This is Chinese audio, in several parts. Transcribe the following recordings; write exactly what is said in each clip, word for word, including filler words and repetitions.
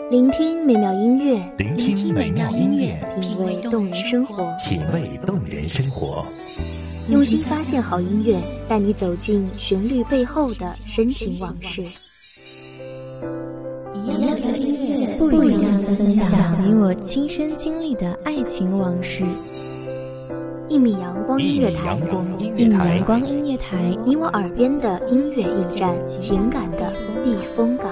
聆听美妙音乐， 聆听美妙音乐， 品味动人生活， 品味动人生活。 用心发现好音乐，带你走进旋律背后的深情往事。 一样的音乐，不一样的分享，你我亲身经历的爱情往事。 一米阳光音乐台， 一米阳光音乐台， 你我耳边的音乐驿站，情感的避风港。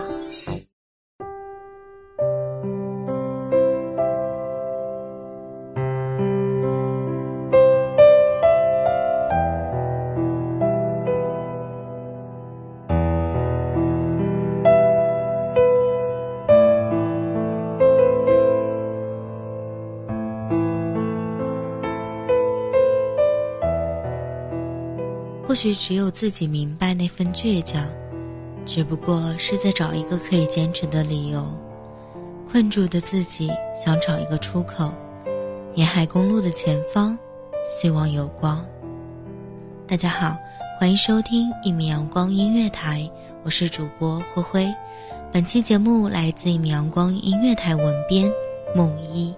或许只有自己明白那份倔强，只不过是在找一个可以坚持的理由。困住的自己想找一个出口，沿海公路的前方希望有光。大家好，欢迎收听一米阳光音乐台，我是主播灰灰。本期节目来自一米阳光音乐台文编梦一。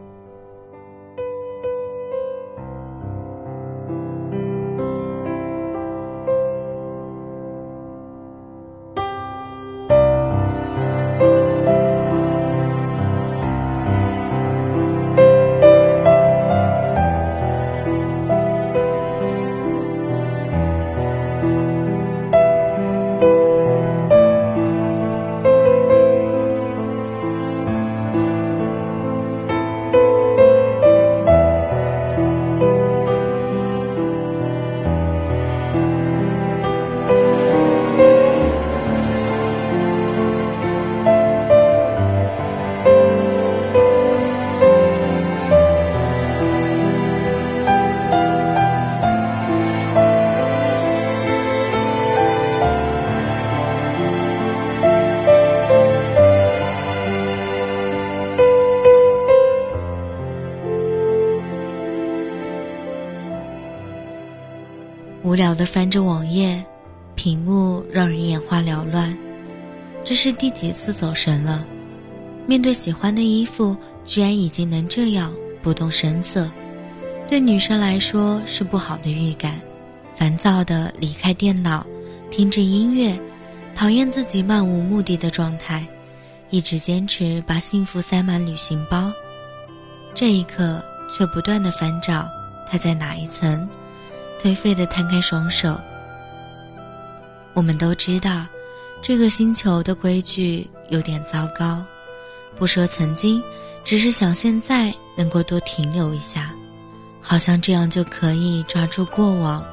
无聊地翻着网页，屏幕让人眼花缭乱。这是第几次走神了？面对喜欢的衣服，居然已经能这样不动声色，对女生来说是不好的预感。烦躁地离开电脑，听着音乐，讨厌自己漫无目的的状态，一直坚持把幸福塞满旅行包。这一刻却不断地翻找它在哪一层，颓废地摊开双手。我们都知道这个星球的规矩有点糟糕，不说曾经，只是想现在能够多停留一下，好像这样就可以抓住过往。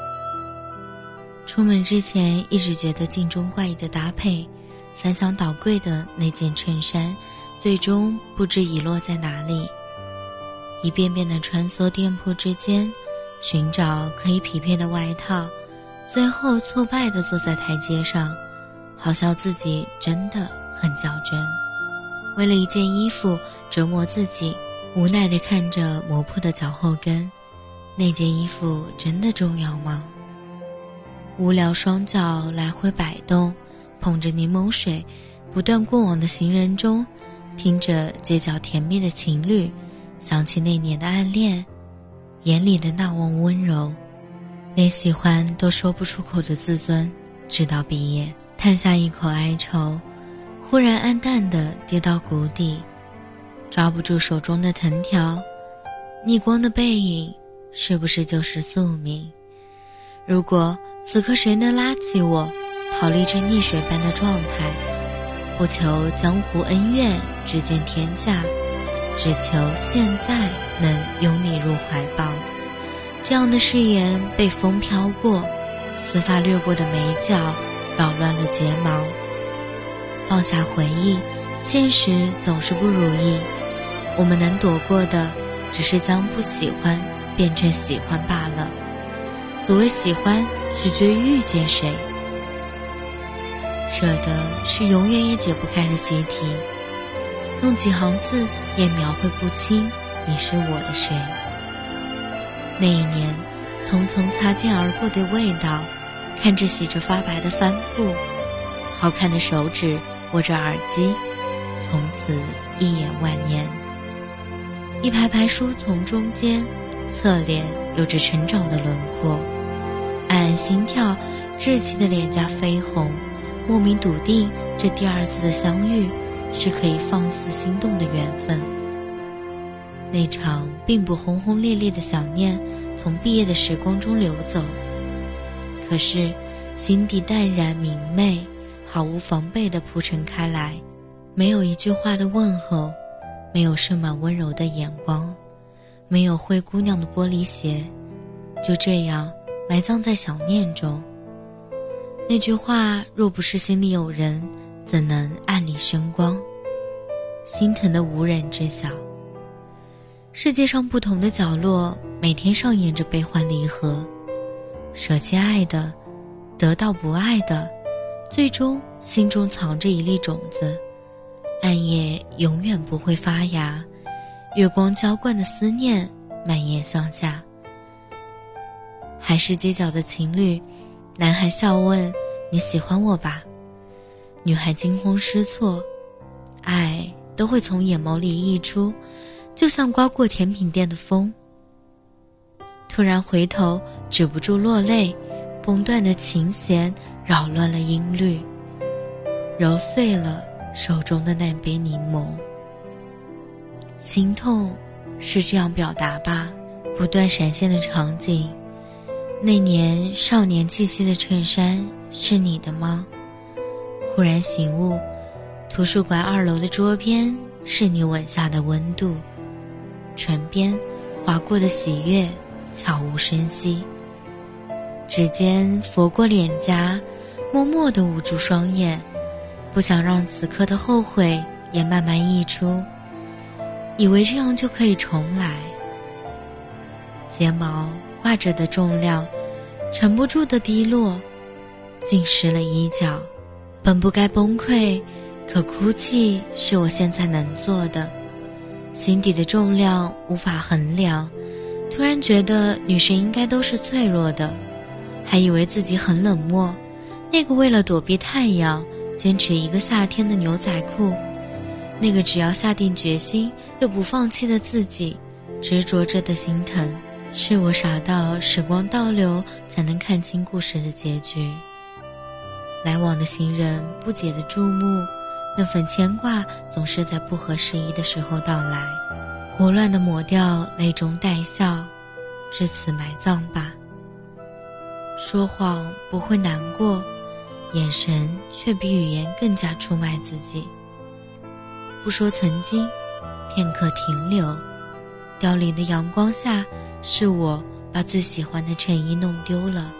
出门之前一直觉得镜中怪异的搭配，翻箱倒柜的那件衬衫最终不知遗落在哪里，一遍遍地穿梭店铺之间寻找可以匹配的外套，最后挫败地坐在台阶上，好像自己真的很较真。为了一件衣服折磨自己，无奈地看着磨破的脚后跟，那件衣服真的重要吗？无聊双脚来回摆动，捧着柠檬水，不断过往的行人中，听着街角甜蜜的情侣，想起那年的暗恋，眼里的那汪温柔，连喜欢都说不出口的自尊，直到毕业，叹下一口哀愁，忽然暗淡地跌到谷底，抓不住手中的藤条，逆光的背影是不是就是宿命？如果此刻谁能拉起我，逃离这溺水般的状态，不求江湖恩怨只见天下，只求现在能拥你入怀抱。这样的誓言被风飘过，丝发掠过的眉角扰乱了睫毛。放下回忆，现实总是不如意，我们能躲过的只是将不喜欢变成喜欢罢了。所谓喜欢，取决于遇见谁。舍得是永远也解不开的习题，用几行字也描绘不清你是我的谁。那一年匆匆擦肩而过的味道，看着洗着发白的帆布，好看的手指握着耳机， 从此一眼万年。一排排书丛中间，侧脸有着成长的轮廓，暗暗心跳，稚气的脸颊绯红，莫名笃定这第二次的相遇是可以放肆心动的缘分。那场并不轰轰烈烈的想念从毕业的时光中流走，可是心底淡然明媚，毫无防备地铺陈开来，没有一句话的问候，没有盛满温柔的眼光，没有灰姑娘的玻璃鞋，就这样埋葬在想念中。那句话若不是心里有人，怎能暗里生光？心疼的无人知晓。世界上不同的角落，每天上演着悲欢离合，舍弃爱的，得到不爱的，最终心中藏着一粒种子，暗夜永远不会发芽，月光浇灌的思念蔓延向下。还是街角的情侣，男孩笑问你喜欢我吧，女孩惊慌失措，爱都会从眼眸里溢出，就像刮过甜品店的风。突然回头止不住落泪，崩断的琴弦扰乱了音律，揉碎了手中的那杯柠檬。心痛是这样表达吧，不断闪现的场景，那年少年气息的衬衫是你的吗？忽然醒悟，图书馆二楼的桌边是你吻下的温度，唇边划过的喜悦悄无声息，指尖拂过脸颊，默默地捂住双眼，不想让此刻的后悔也慢慢溢出，以为这样就可以重来。睫毛挂着的重量沉不住的滴落，浸湿了衣角。本不该崩溃，可哭泣是我现在能做的。心底的重量无法衡量，突然觉得女生应该都是脆弱的，还以为自己很冷漠。那个为了躲避太阳坚持一个夏天的牛仔裤，那个只要下定决心就不放弃的自己，执着着的心疼，是我傻到时光倒流才能看清故事的结局。来往的行人不解的注目，那份牵挂总是在不合时宜的时候到来，胡乱地抹掉泪中带笑，至此埋葬吧。说谎不会难过，眼神却比语言更加出卖自己。不说曾经，片刻停留，凋零的阳光下，是我把最喜欢的衬衣弄丢了。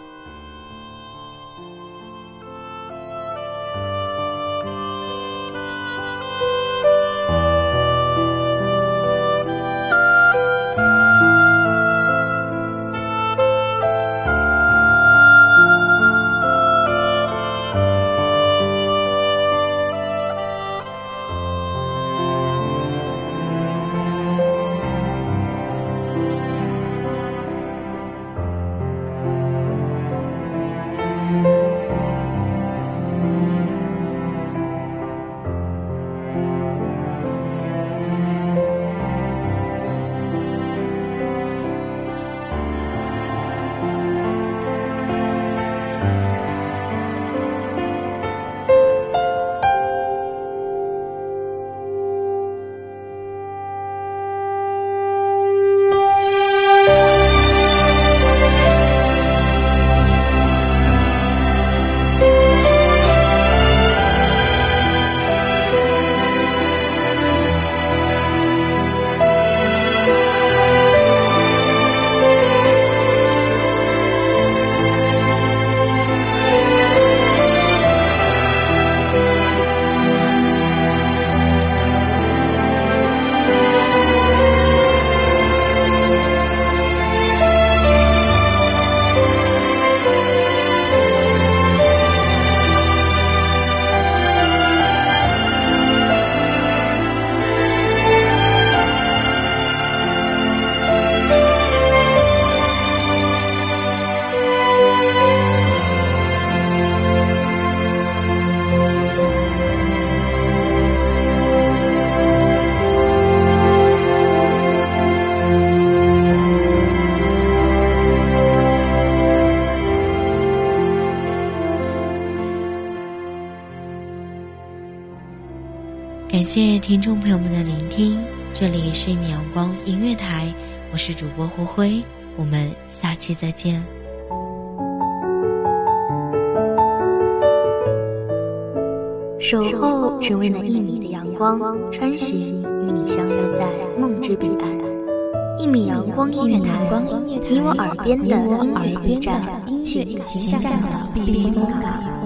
感谢听众朋友们的聆听，这里是一米阳光音乐台，我是主播胡辉，我们下期再见。 守候只为那一米的阳光，穿行与你相约在梦之彼岸。一米阳光音乐台，你我耳边的音乐驿站，情感的避风港。